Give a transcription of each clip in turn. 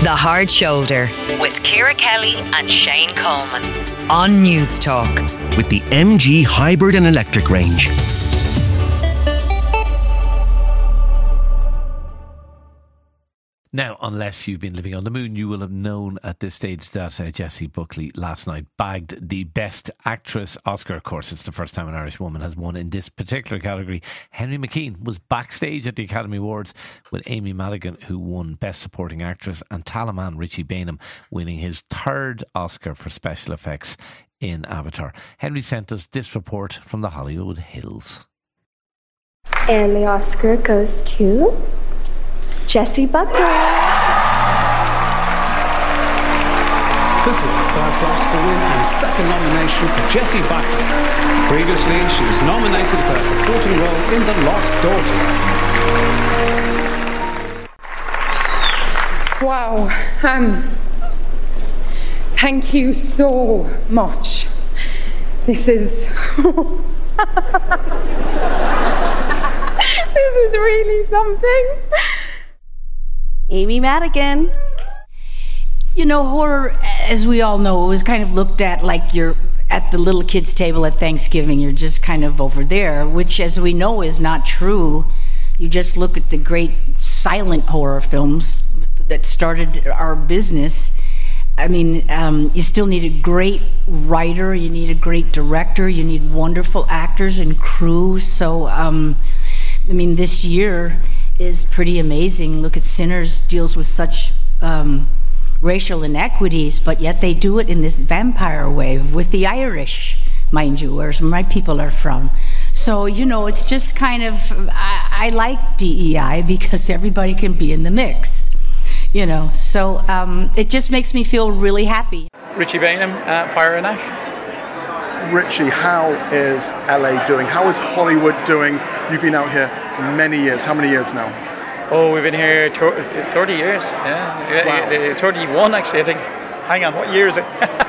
The Hard Shoulder with Ciara Kelly and Shane Coleman on News Talk. With the MG hybrid and electric range. Now, unless you've been living on the moon, you will have known at this stage that Jessie Buckley last night bagged the Best Actress Oscar. Of course, it's the first time an Irish woman has won in this particular category. Henry McKean was backstage at the Academy Awards with Amy Madigan, who won Best Supporting Actress, and Talaman Richie Bainham winning his third Oscar for special effects in Avatar. Henry sent us this report from the Hollywood Hills. And the Oscar goes to Jessie Buckley. This is the first Oscar win and second nomination for Jessie Buckley. Previously, she was nominated for a supporting role in The Lost Daughter. Wow. Thank you so much. This is... This is really something. Amy Madigan. You know, horror, as we all know, was kind of looked at like you're at the little kids' table at Thanksgiving. You're just kind of over there, which, as we know, is not true. You just look at the great silent horror films that started our business. I mean, you still need a great writer, you need a great director, you need wonderful actors and crew. So, I mean, this year is pretty amazing. Look at Sinners, deals with such racial inequities, but yet they do it in this vampire way with the Irish, mind you, where my people are from. So, you know, it's just kind of, I like DEI because everybody can be in the mix, you know. So it just makes me feel really happy. Richie Bainham, Fire and Ash. Richie, how is LA doing? How is Hollywood doing? You've been out here many years. How many years now? Oh, we've been here 30 years. Yeah, wow. 31 actually, I think. Hang on, what year is it?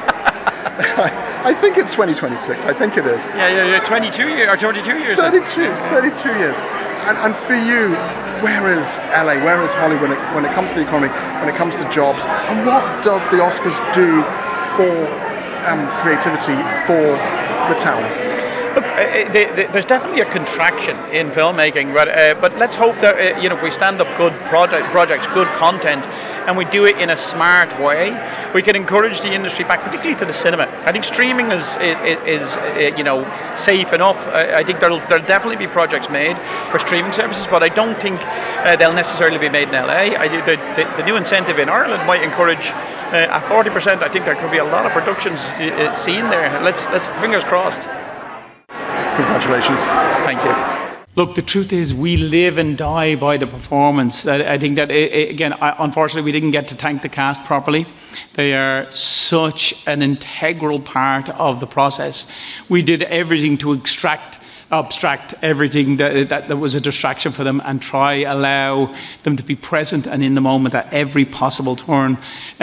I think it's 2026. I think it is. Yeah, 22 years or 32 years. 32 years. And for you, where is LA? Where is Hollywood when it comes to the economy, when it comes to jobs? And what does the Oscars do for creativity for the town? Look, there's definitely a contraction in filmmaking, but let's hope that if we stand up good projects, good content, and we do it in a smart way, we can encourage the industry back, particularly to the cinema. I think streaming is safe enough. I think there'll definitely be projects made for streaming services, but I don't think they'll necessarily be made in LA. The new incentive in Ireland might encourage at 40%. I think there could be a lot of productions seen there. Let's fingers crossed. Congratulations. Thank you. Look, the truth is we live and die by the performance. I think that, again, unfortunately, we didn't get to thank the cast properly. They are such an integral part of the process. We did everything to abstract everything that was a distraction for them and allow them to be present and in the moment at every possible turn.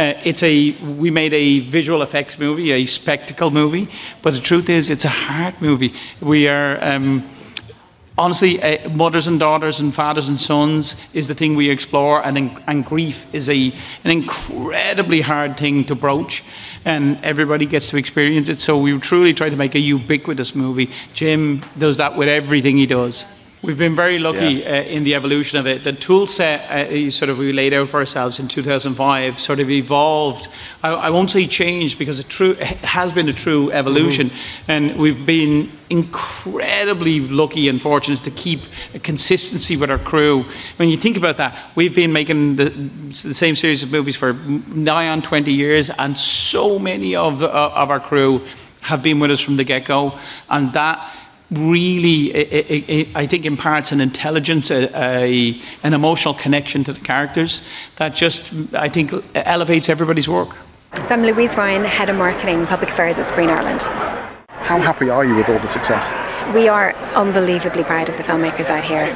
We made a visual effects movie, a spectacle movie, but the truth is it's a heart movie. We are... Honestly, mothers and daughters and fathers and sons is the thing we explore, and grief is an incredibly hard thing to broach, and everybody gets to experience it. So we truly try to make a ubiquitous movie. Jim does that with everything he does. We've been very lucky in the evolution of it. The tool set we laid out for ourselves in 2005 sort of evolved. I won't say changed because it has been a true evolution. And we've been incredibly lucky and fortunate to keep a consistency with our crew. When you think about that, we've been making the same series of movies for nigh on 20 years, and so many of our crew have been with us from the get-go. And that really, I think, imparts an intelligence, an emotional connection to the characters that just, I think, elevates everybody's work. So I'm Louise Ryan, Head of Marketing and Public Affairs at Screen Ireland. How happy are you with all the success? We are unbelievably proud of the filmmakers out here.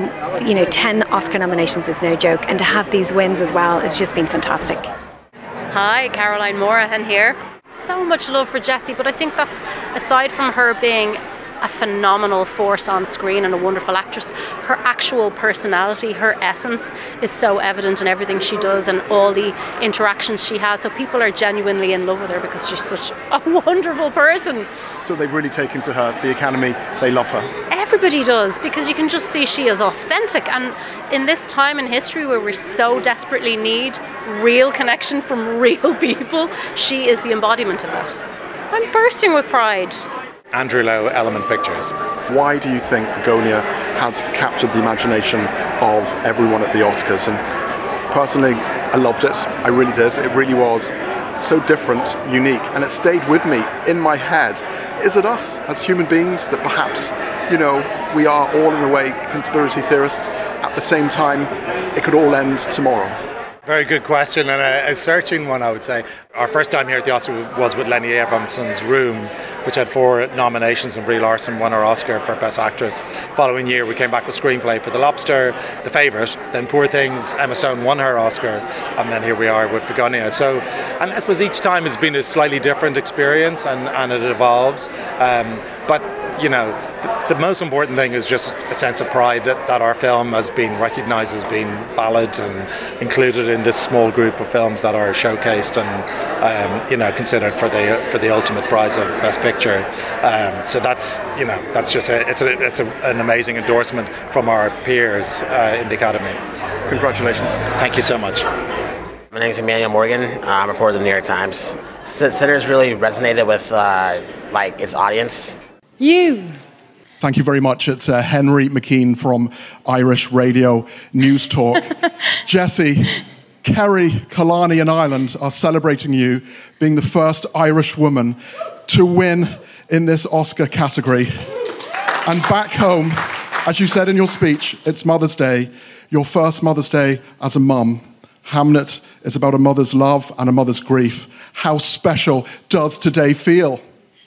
10 Oscar nominations is no joke, and to have these wins as well has just been fantastic. Hi, Caroline Morahan here. So much love for Jessie, but I think that's, aside from her being a phenomenal force on screen and a wonderful actress. Her actual personality, her essence is so evident in everything she does and all the interactions she has. So people are genuinely in love with her because she's such a wonderful person. So they've really taken to her, the Academy, they love her. Everybody does, because you can just see she is authentic. And in this time in history where we so desperately need real connection from real people, she is the embodiment of that. I'm bursting with pride. Andrew Lowe, Element Pictures. Why do you think Begonia has captured the imagination of everyone at the Oscars? And personally, I loved it. I really did. It really was so different, unique, and it stayed with me in my head. Is it us as human beings that perhaps, we are all in a way conspiracy theorists? At the same time, it could all end tomorrow. Very good question, and a searching one, I would say. Our first time here at the Oscar was with Lenny Abrahamson's Room, which had 4 nominations, and Brie Larson won her Oscar for Best Actress. Following year, we came back with screenplay for The Lobster, The Favourite, then Poor Things, Emma Stone won her Oscar, and then here we are with Begonia. So, and I suppose each time has been a slightly different experience, and it evolves. But the most important thing is just a sense of pride that our film has been recognised as being valid and included in this small group of films that are showcased and considered for the ultimate prize of Best Picture. So that's just it's an amazing endorsement from our peers in the Academy. Congratulations. Thank you so much. My name is Emmanuel Morgan. I'm a reporter of the New York Times. Sinners really resonated with its audience. Thank you very much. It's Henry McKean from Irish Radio News Talk. Jessie, Kerry, Kalani and Ireland are celebrating you being the first Irish woman to win in this Oscar category. And back home, as you said in your speech, it's Mother's Day, your first Mother's Day as a mum. Hamnet is about a mother's love and a mother's grief. How special does today feel?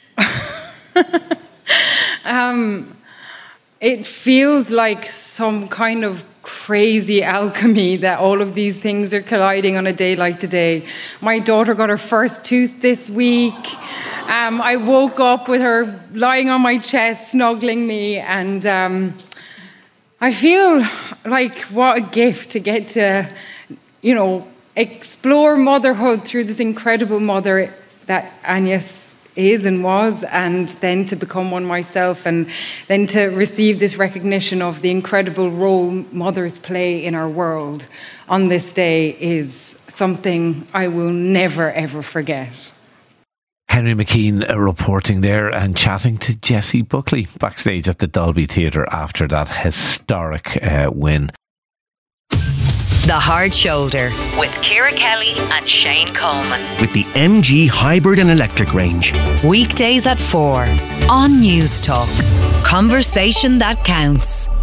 It feels like some kind of crazy alchemy that all of these things are colliding on a day like today. My daughter got her first tooth this week. I woke up with her lying on my chest, snuggling me, and I feel like what a gift to get to, explore motherhood through this incredible mother that Agnes is and was, and then to become one myself, and then to receive this recognition of the incredible role mothers play in our world on this day is something I will never ever forget. Henry McKean reporting there and chatting to Jessie Buckley backstage at the Dolby Theatre after that historic win. The Hard Shoulder with Ciara Kelly and Shane Coleman. With the MG hybrid and electric range. Weekdays at 4 on News Talk. Conversation that counts.